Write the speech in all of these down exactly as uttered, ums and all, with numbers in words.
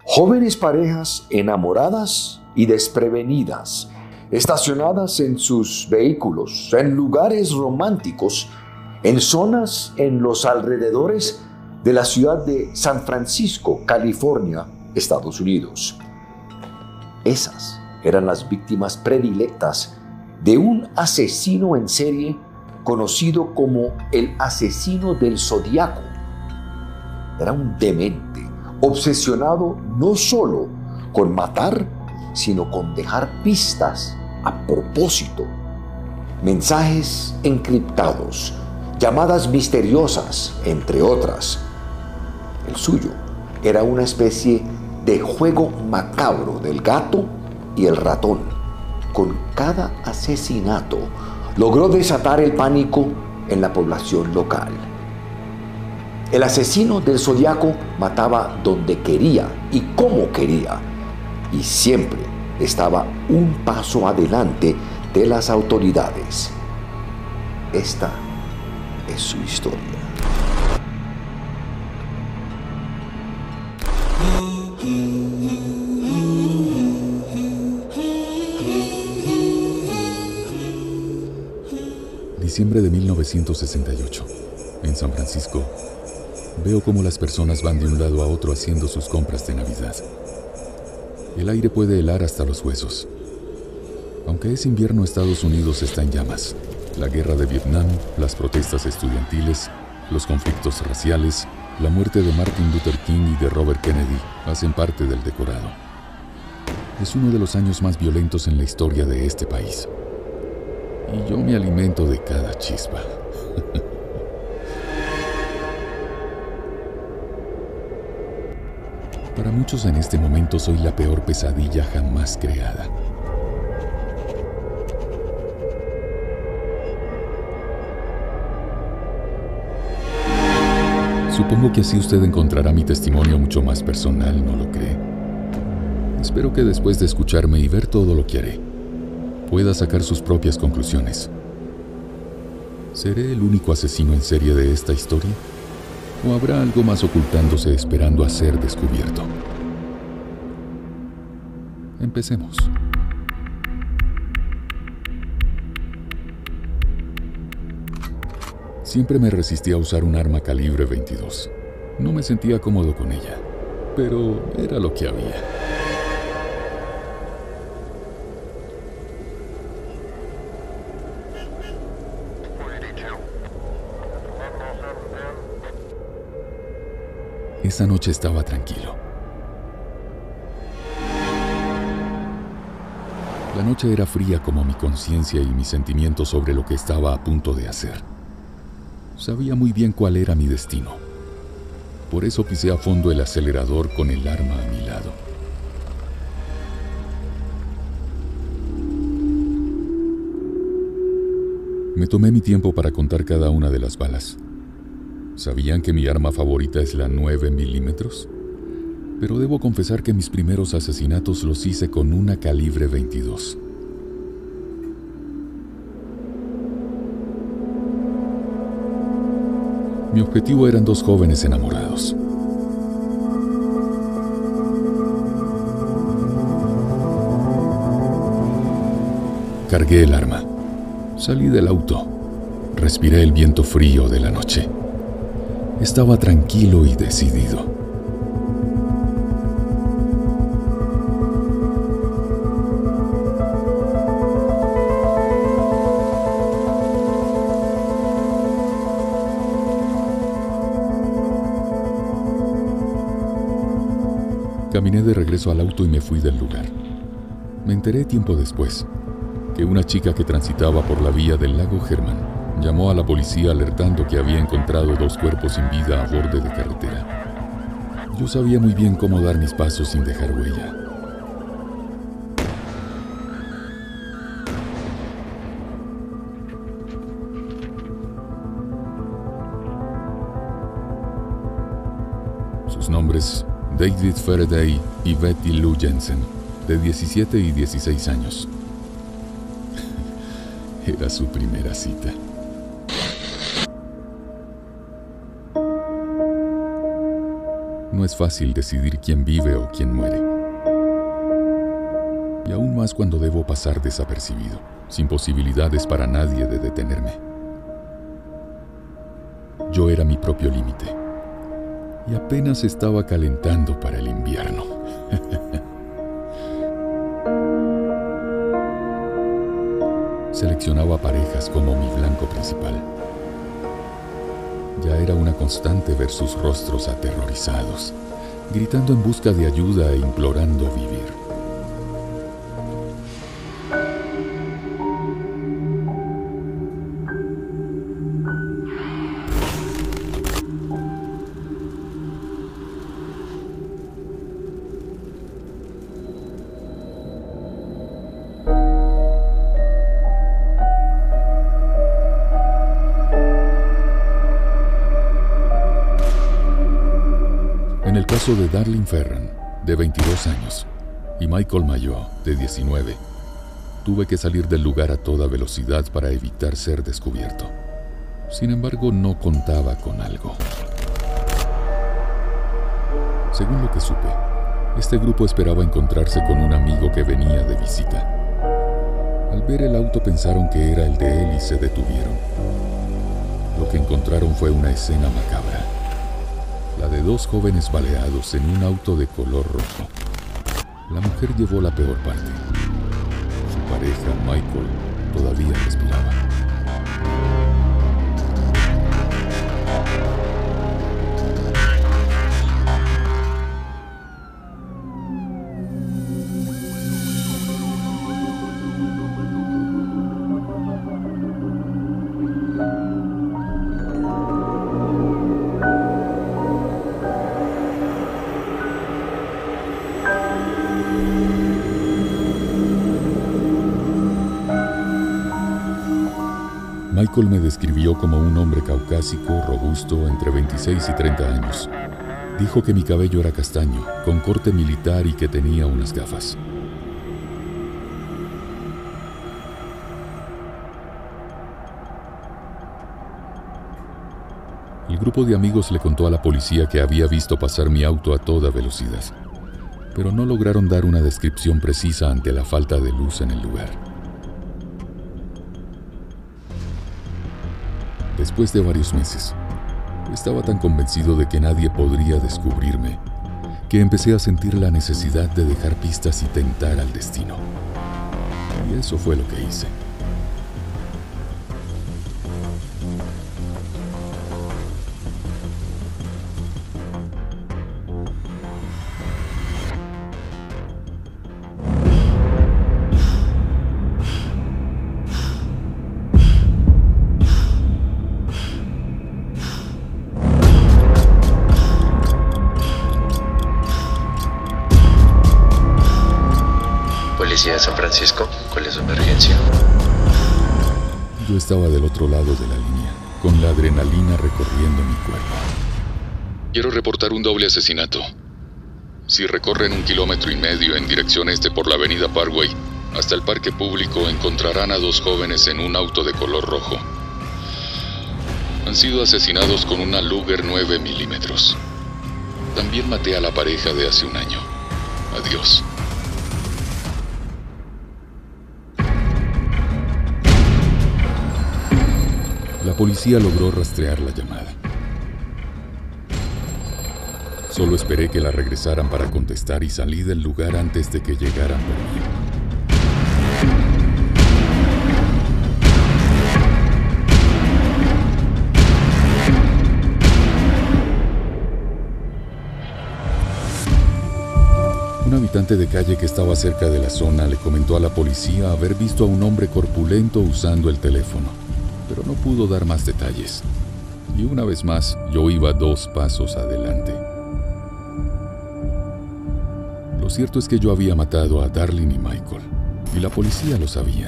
Jóvenes parejas enamoradas y desprevenidas, estacionadas en sus vehículos, en lugares románticos, en zonas en los alrededores de la ciudad de San Francisco, California, Estados Unidos. Esas eran las víctimas predilectas de un asesino en serie conocido como el asesino del Zodiaco. Era un demente, obsesionado no solo con matar, sino con dejar pistas a propósito. Mensajes encriptados, llamadas misteriosas, entre otras. El suyo era una especie de juego macabro del gato y el ratón. Con cada asesinato logró desatar el pánico en la población local. El asesino del Zodiaco mataba donde quería y como quería, y siempre estaba un paso adelante de las autoridades. Esta es su historia. Diciembre de mil novecientos sesenta y ocho, en San Francisco. Veo cómo las personas van de un lado a otro haciendo sus compras de Navidad. El aire puede helar hasta los huesos. Aunque es invierno, Estados Unidos está en llamas. La guerra de Vietnam, las protestas estudiantiles, los conflictos raciales, la muerte de Martin Luther King y de Robert Kennedy hacen parte del decorado. Es uno de los años más violentos en la historia de este país. Y yo me alimento de cada chispa. Para muchos en este momento soy la peor pesadilla jamás creada. Supongo que así usted encontrará mi testimonio mucho más personal, ¿no lo cree? Espero que después de escucharme y ver todo lo que haré, pueda sacar sus propias conclusiones. ¿Seré el único asesino en serie de esta historia? ¿O habrá algo más ocultándose esperando a ser descubierto? Empecemos. Siempre me resistí a usar un arma calibre veintidós. No me sentía cómodo con ella, pero era lo que había. Esa noche estaba tranquilo. La noche era fría como mi conciencia y mis sentimientos sobre lo que estaba a punto de hacer. Sabía muy bien cuál era mi destino. Por eso pisé a fondo el acelerador con el arma a mi lado. Me tomé mi tiempo para contar cada una de las balas. ¿Sabían que mi arma favorita es la nueve milímetros? Pero debo confesar que mis primeros asesinatos los hice con una calibre veintidós. Mi objetivo eran dos jóvenes enamorados. Cargué el arma. Salí del auto. Respiré el viento frío de la noche. Estaba tranquilo y decidido. Caminé de regreso al auto y me fui del lugar. Me enteré tiempo después que una chica que transitaba por la vía del lago Herman llamó a la policía alertando que había encontrado dos cuerpos sin vida a borde de carretera. Yo sabía muy bien cómo dar mis pasos sin dejar huella. Sus nombres: David Faraday y Betty Lou Jensen, de diecisiete y dieciséis años. Era su primera cita. no es fácil decidir quién vive o quién muere. Y aún más cuando debo pasar desapercibido, sin posibilidades para nadie de detenerme. Yo era mi propio límite, y apenas estaba calentando para el invierno. Seleccionaba parejas como mi blanco principal. Ya era una constante ver sus rostros aterrorizados, gritando en busca de ayuda e implorando vivir. En el caso de Darlene Ferran, de veintidós años, y Michael Mayo, de diecinueve, tuve que salir del lugar a toda velocidad para evitar ser descubierto. Sin embargo, no contaba con algo. Según lo que supe, este grupo esperaba encontrarse con un amigo que venía de visita. Al ver el auto pensaron que era el de él y se detuvieron. Lo que encontraron fue una escena macabra. La de dos jóvenes baleados en un auto de color rojo. La mujer llevó la peor parte. Su pareja, Michael, todavía respiraba. Michael me describió como un hombre caucásico, robusto, entre veintiséis y treinta años. Dijo que mi cabello era castaño, con corte militar y que tenía unas gafas. El grupo de amigos le contó a la policía que había visto pasar mi auto a toda velocidad, pero no lograron dar una descripción precisa ante la falta de luz en el lugar. Después de varios meses, estaba tan convencido de que nadie podría descubrirme, que empecé a sentir la necesidad de dejar pistas y tentar al destino. Y eso fue lo que hice. Policía de San Francisco, ¿cuál es su emergencia? Yo estaba del otro lado de la línea, con la adrenalina recorriendo mi cuerpo. Quiero reportar un doble asesinato. Si recorren un kilómetro y medio en dirección este por la avenida Parkway, hasta el parque público encontrarán a dos jóvenes en un auto de color rojo. Han sido asesinados con una Luger nueve milímetros. También maté a la pareja de hace un año. Adiós. La policía logró rastrear la llamada. Solo esperé que la regresaran para contestar y salí del lugar antes de que llegaran por mí. Un habitante de calle que estaba cerca de la zona le comentó a la policía haber visto a un hombre corpulento usando el teléfono, pero no pudo dar más detalles. Y una vez más, yo iba dos pasos adelante. Lo cierto es que yo había matado a Darlene y Michael, y la policía lo sabía.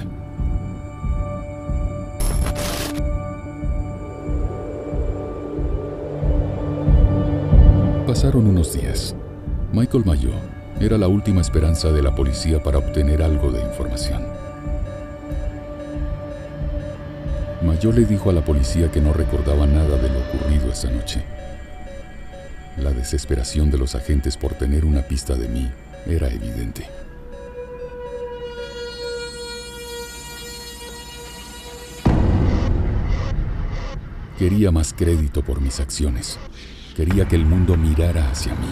Pasaron unos días. Michael Mayo era la última esperanza de la policía para obtener algo de información. Mayo le dijo a la policía que no recordaba nada de lo ocurrido esa noche. La desesperación de los agentes por tener una pista de mí era evidente. Quería más crédito por mis acciones. Quería que el mundo mirara hacia mí.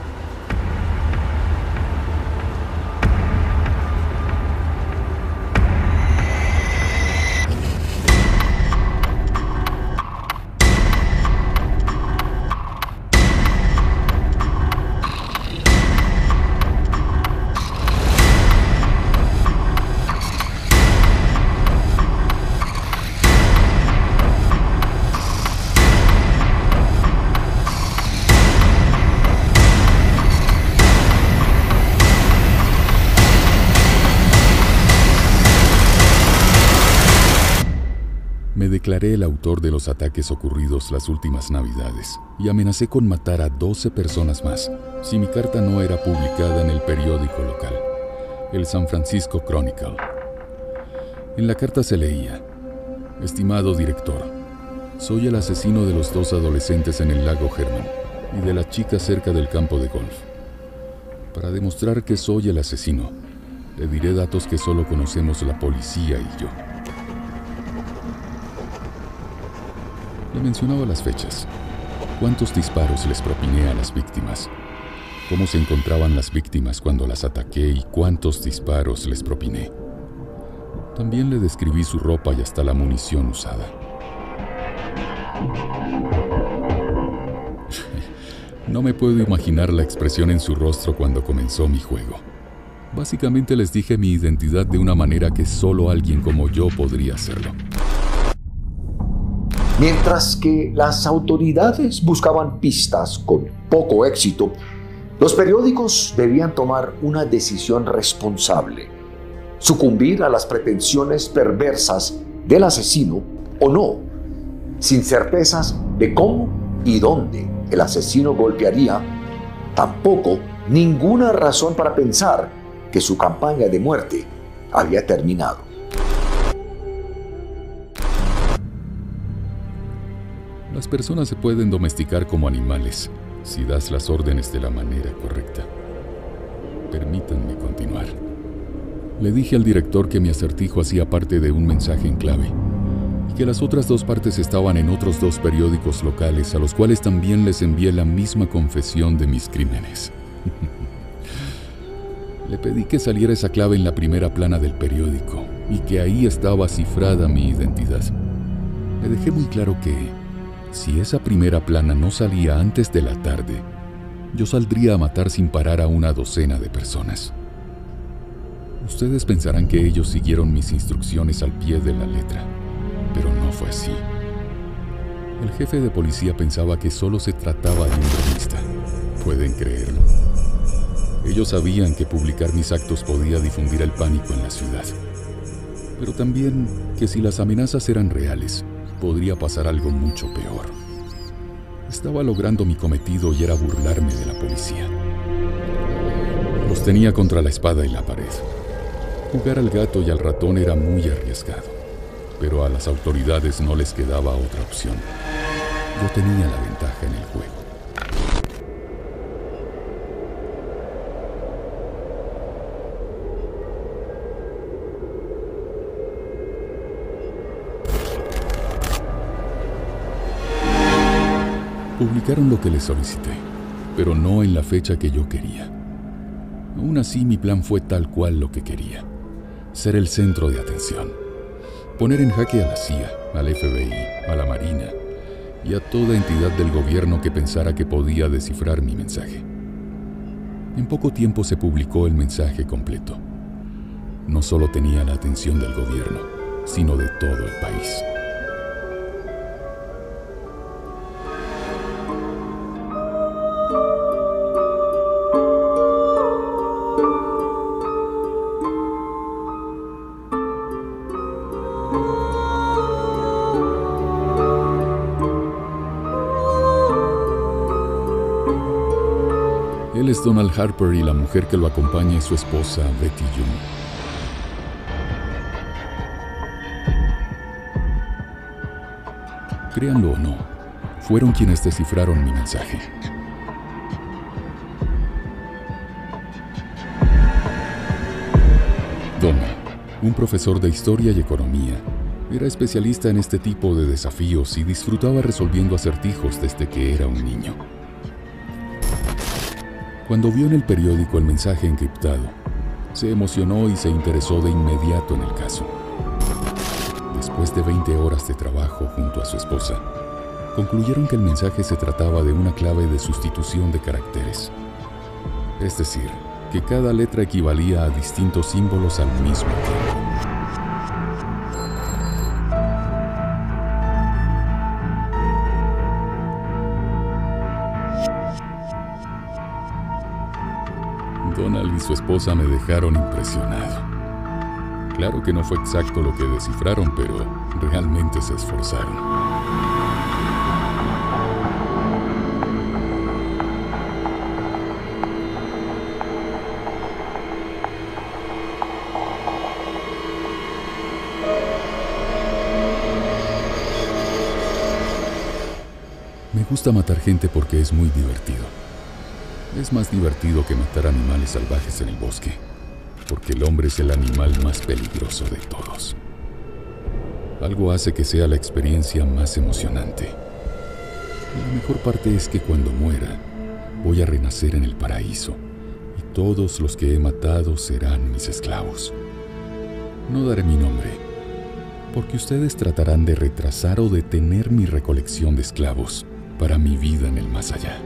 Me declaré el autor de los ataques ocurridos las últimas Navidades y amenacé con matar a doce personas más si mi carta no era publicada en el periódico local, el San Francisco Chronicle. En la carta se leía: estimado director, soy el asesino de los dos adolescentes en el lago Herman y de la chica cerca del campo de golf. Para demostrar que soy el asesino, le diré datos que solo conocemos la policía y yo. Le mencionaba las fechas, cuántos disparos les propiné a las víctimas, cómo se encontraban las víctimas cuando las ataqué y cuántos disparos les propiné. También le describí su ropa y hasta la munición usada. No me puedo imaginar la expresión en su rostro cuando comenzó mi juego. Básicamente les dije mi identidad de una manera que solo alguien como yo podría hacerlo. Mientras que las autoridades buscaban pistas con poco éxito, los periódicos debían tomar una decisión responsable: sucumbir a las pretensiones perversas del asesino o no, sin certezas de cómo y dónde el asesino golpearía, tampoco ninguna razón para pensar que su campaña de muerte había terminado. Las personas se pueden domesticar como animales si das las órdenes de la manera correcta. Permítanme continuar. Le dije al director que mi acertijo hacía parte de un mensaje en clave y que las otras dos partes estaban en otros dos periódicos locales a los cuales también les envié la misma confesión de mis crímenes. Le pedí que saliera esa clave en la primera plana del periódico y que ahí estaba cifrada mi identidad. Le dejé muy claro que si esa primera plana no salía antes de la tarde, yo saldría a matar sin parar a una docena de personas. Ustedes pensarán que ellos siguieron mis instrucciones al pie de la letra, pero no fue así. El jefe de policía pensaba que solo se trataba de un bromista. ¿Pueden creerlo? Ellos sabían que publicar mis actos podía difundir el pánico en la ciudad, pero también que si las amenazas eran reales, podría pasar algo mucho peor. Estaba logrando mi cometido y era burlarme de la policía. Los tenía contra la espada y la pared. Jugar al gato y al ratón era muy arriesgado, pero a las autoridades no les quedaba otra opción. Yo tenía la ventaja en el juego. Publicaron lo que les solicité, pero no en la fecha que yo quería. Aún así, mi plan fue tal cual lo que quería: ser el centro de atención, poner en jaque a la C I A, al F B I, a la Marina y a toda entidad del gobierno que pensara que podía descifrar mi mensaje. En poco tiempo se publicó el mensaje completo. No solo tenía la atención del gobierno, sino de todo el país. Él es Donald Harper y la mujer que lo acompaña es su esposa, Betty Young. Créanlo o no, fueron quienes descifraron mi mensaje. un profesor de historia y economía. Era especialista en este tipo de desafíos y disfrutaba resolviendo acertijos desde que era un niño. Cuando vio en el periódico el mensaje encriptado, se emocionó y se interesó de inmediato en el caso. Después de veinte horas de trabajo junto a su esposa, concluyeron que el mensaje se trataba de una clave de sustitución de caracteres. Es decir, que cada letra equivalía a distintos símbolos al mismo tiempo. Donald y su esposa me dejaron impresionado. Claro que no fue exacto lo que descifraron, pero realmente se esforzaron. Me gusta matar gente porque es muy divertido. Es más divertido que matar animales salvajes en el bosque, porque el hombre es el animal más peligroso de todos. Algo hace que sea la experiencia más emocionante. La mejor parte es que cuando muera, voy a renacer en el paraíso, y todos los que he matado serán mis esclavos. No daré mi nombre, porque ustedes tratarán de retrasar o detener mi recolección de esclavos para mi vida en el más allá.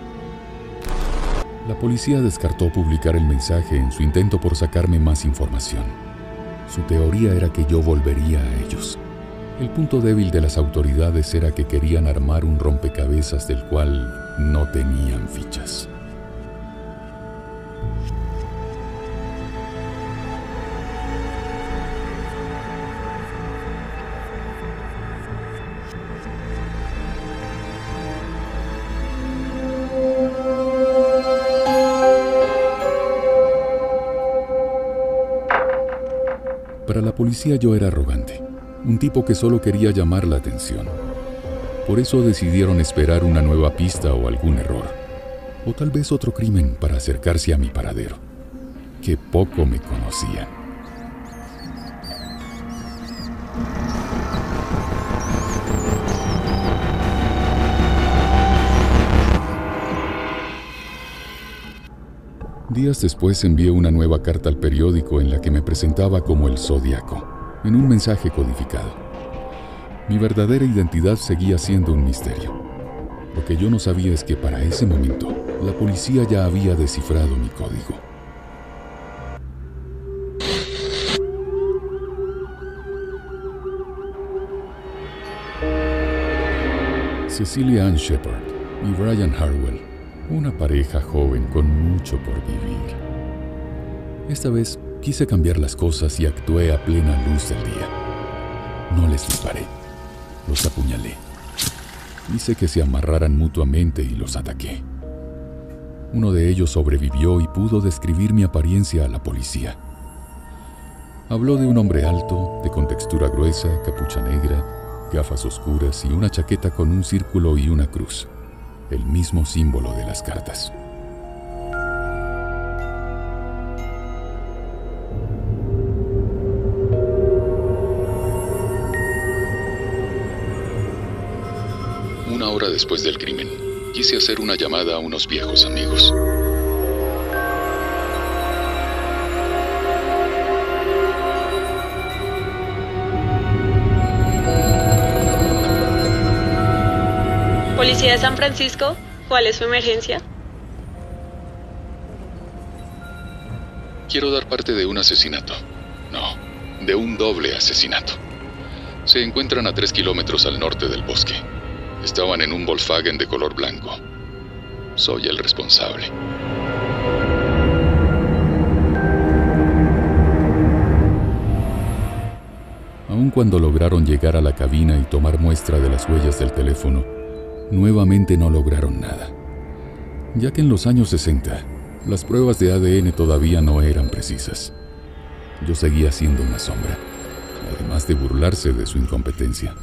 La policía descartó publicar el mensaje en su intento por sacarme más información. Su teoría era que yo volvería a ellos. El punto débil de las autoridades era que querían armar un rompecabezas del cual no tenían fichas. Para la policía yo era arrogante, un tipo que solo quería llamar la atención. Por eso decidieron esperar una nueva pista o algún error, o tal vez otro crimen para acercarse a mi paradero. Qué poco me conocían. Días después envié una nueva carta al periódico en la que me presentaba como el Zodiaco, en un mensaje codificado. Mi verdadera identidad seguía siendo un misterio. Lo que yo no sabía es que para ese momento, la policía ya había descifrado mi código. Cecilia Ann Shepard y Brian Harwell, una pareja joven con mucho por vivir. Esta vez quise cambiar las cosas y actué a plena luz del día. No les disparé, los apuñalé. Hice que se amarraran mutuamente y los ataqué. Uno de ellos sobrevivió y pudo describir mi apariencia a la policía. Habló de un hombre alto, de contextura gruesa, capucha negra, gafas oscuras y una chaqueta con un círculo y una cruz, el mismo símbolo de las cartas. Una hora después del crimen, quise hacer una llamada a unos viejos amigos. Policía de San Francisco, ¿cuál es su emergencia? Quiero dar parte de un asesinato. No, de un doble asesinato. Se encuentran a tres kilómetros al norte del bosque. Estaban en un Volkswagen de color blanco. Soy el responsable. Aun cuando lograron llegar a la cabina y tomar muestra de las huellas del teléfono, nuevamente no lograron nada, ya que en los años sesenta las pruebas de A D N todavía no eran precisas. Yo seguía siendo una sombra, además de burlarse de su incompetencia.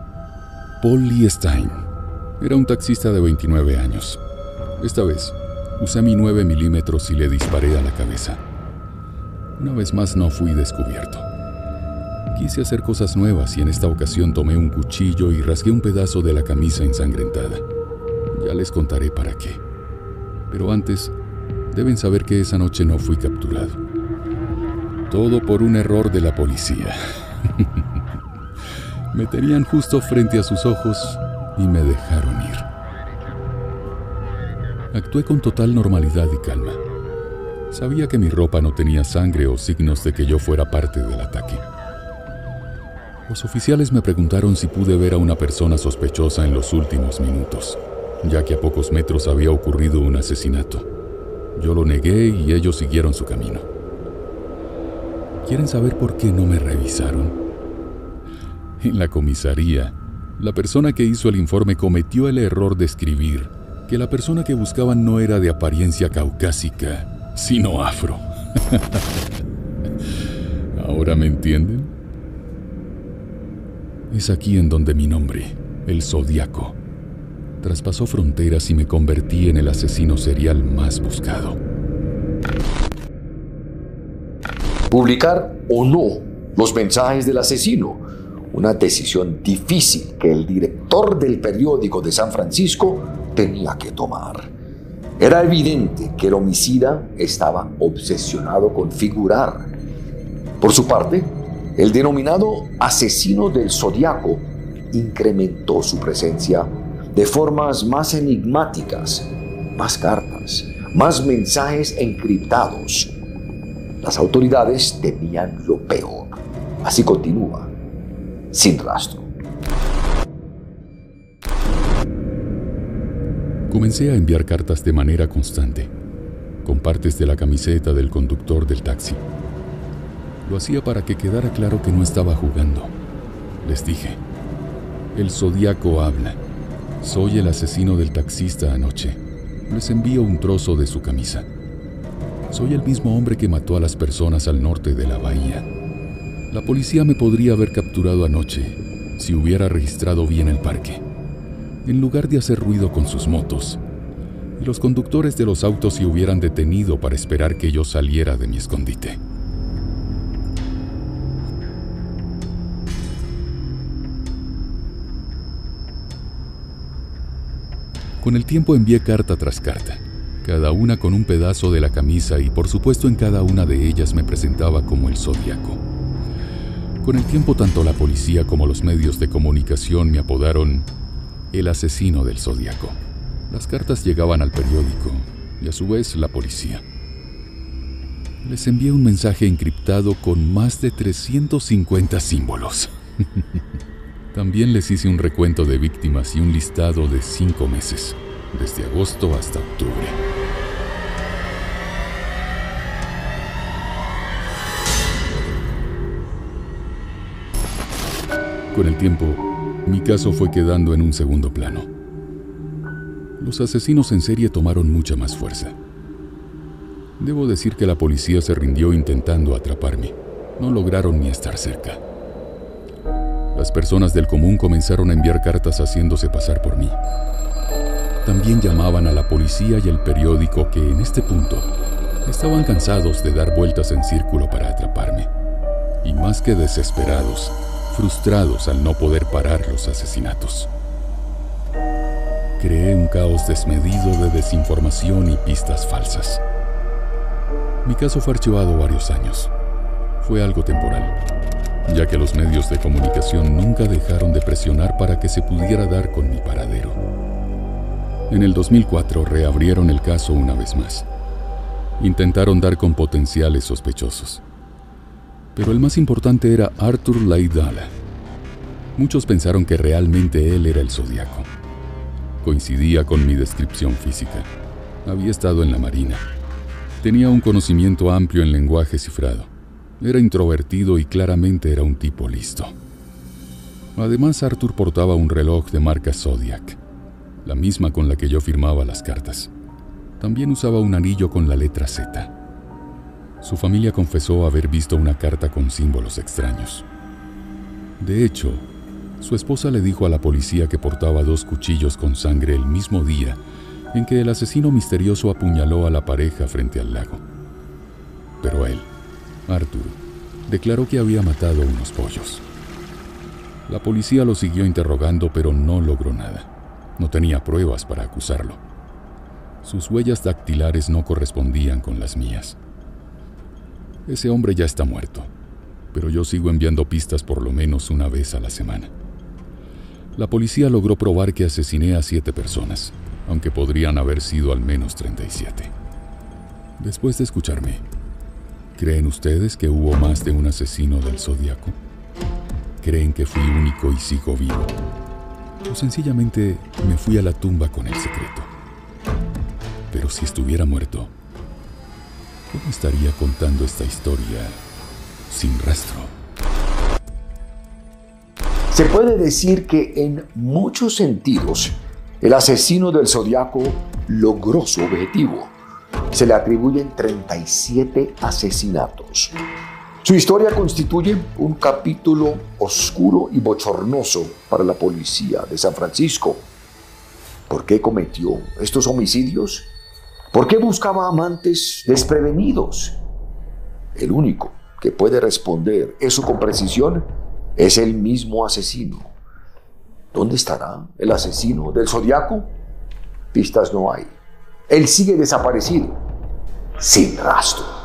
Paul Lee Stein era un taxista de veintinueve años. Esta vez, Usé mi nueve milímetros y le disparé a la cabeza. Una vez más no fui descubierto. Quise hacer cosas nuevas y en esta ocasión tomé un cuchillo y rasgué un pedazo de la camisa ensangrentada. Ya les contaré para qué. Pero antes, deben saber que esa noche no fui capturado. Todo por un error de la policía. Me tenían justo frente a sus ojos y me dejaron ir. Actué con total normalidad y calma. Sabía que mi ropa no tenía sangre o signos de que yo fuera parte del ataque. Los oficiales me preguntaron si pude ver a una persona sospechosa en los últimos minutos, ya que a pocos metros había ocurrido un asesinato. Yo lo negué y ellos siguieron su camino. ¿Quieren saber por qué no me revisaron? En la comisaría, la persona que hizo el informe cometió el error de escribir que la persona que buscaban no era de apariencia caucásica, sino afro. ¿Ahora me entienden? Es aquí en donde mi nombre, el Zodíaco, traspasó fronteras y me convertí en el asesino serial más buscado. Publicar o no los mensajes del asesino, una decisión difícil que el director del periódico de San Francisco tenía que tomar. Era evidente que el homicida estaba obsesionado con figurar. Por su parte, el denominado asesino del Zodíaco incrementó su presencia de formas más enigmáticas, más cartas, más mensajes encriptados. Las autoridades temían lo peor. Así continúa, sin rastro. Comencé a enviar cartas de manera constante, con partes de la camiseta del conductor del taxi. Lo hacía para que quedara claro que no estaba jugando. Les dije, el Zodíaco habla. Soy el asesino del taxista anoche. Les envío un trozo de su camisa. Soy el mismo hombre que mató a las personas al norte de la bahía. La policía me podría haber capturado anoche si hubiera registrado bien el parque, en lugar de hacer ruido con sus motos, y los conductores de los autos se hubieran detenido para esperar que yo saliera de mi escondite. Con el tiempo envié carta tras carta, cada una con un pedazo de la camisa y por supuesto en cada una de ellas me presentaba como el Zodíaco. Con el tiempo tanto la policía como los medios de comunicación me apodaron el asesino del Zodíaco. Las cartas llegaban al periódico y a su vez la policía. Les envié un mensaje encriptado con más de trescientos cincuenta símbolos. También les hice un recuento de víctimas y un listado de cinco meses, desde agosto hasta octubre. Con el tiempo, mi caso fue quedando en un segundo plano. Los asesinos en serie tomaron mucha más fuerza. Debo decir que la policía se rindió intentando atraparme. No lograron ni estar cerca. Las personas del común comenzaron a enviar cartas haciéndose pasar por mí. También llamaban a la policía y al periódico que, en este punto, estaban cansados de dar vueltas en círculo para atraparme. Y más que desesperados, frustrados al no poder parar los asesinatos. Creé un caos desmedido de desinformación y pistas falsas. Mi caso fue archivado varios años. Fue algo temporal, ya que los medios de comunicación nunca dejaron de presionar para que se pudiera dar con mi paradero. En el dos mil cuatro reabrieron el caso una vez más. Intentaron dar con potenciales sospechosos. Pero el más importante era Arthur Laidala. Muchos pensaron que realmente él era el Zodíaco. Coincidía con mi descripción física. Había estado en la Marina. Tenía un conocimiento amplio en lenguaje cifrado. Era introvertido y claramente era un tipo listo. Además, Arthur portaba un reloj de marca Zodiac, la misma con la que yo firmaba las cartas. También usaba un anillo con la letra Z. Su familia confesó haber visto una carta con símbolos extraños. De hecho, su esposa le dijo a la policía que portaba dos cuchillos con sangre el mismo día en que el asesino misterioso apuñaló a la pareja frente al lago. Pero él, Arthur, declaró que había matado unos pollos. La policía lo siguió interrogando, pero no logró nada. No tenía pruebas para acusarlo. Sus huellas dactilares no correspondían con las mías. Ese hombre ya está muerto, pero yo sigo enviando pistas por lo menos una vez a la semana. La policía logró probar que asesiné a siete personas, aunque podrían haber sido al menos treinta y siete. Después de escucharme, ¿creen ustedes que hubo más de un asesino del Zodíaco? ¿Creen que fui único y sigo vivo? ¿O sencillamente me fui a la tumba con el secreto? Pero si estuviera muerto, ¿cómo estaría contando esta historia sin rastro? Se puede decir que en muchos sentidos, el asesino del Zodíaco logró su objetivo. Se le atribuyen treinta y siete asesinatos. Su historia constituye un capítulo oscuro y bochornoso para la policía de San Francisco. ¿Por qué cometió estos homicidios? ¿Por qué buscaba amantes desprevenidos? El único que puede responder eso con precisión es el mismo asesino. ¿Dónde estará el asesino del Zodíaco? Pistas no hay. Él sigue desaparecido, sin rastro.